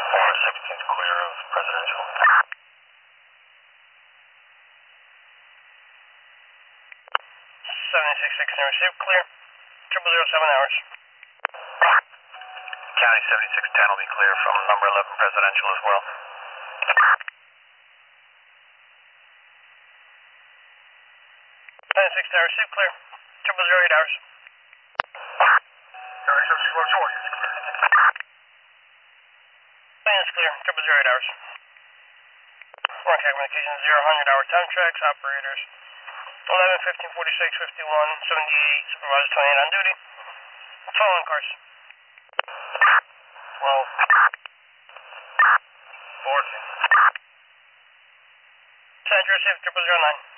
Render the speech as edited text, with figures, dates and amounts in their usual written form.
416 clear of presidential. 7616 received, clear. 0007 hours. County 7610 will be clear from number 11 presidential as well. 7610 received, clear. 0008 hours. County 7610. It's clear, 0008 hours. One communication 0 hour time tracks, operators 11, 15, 46, 51, 78, supervisor 28 on duty. Following cars. 12, 14. Send received 0009.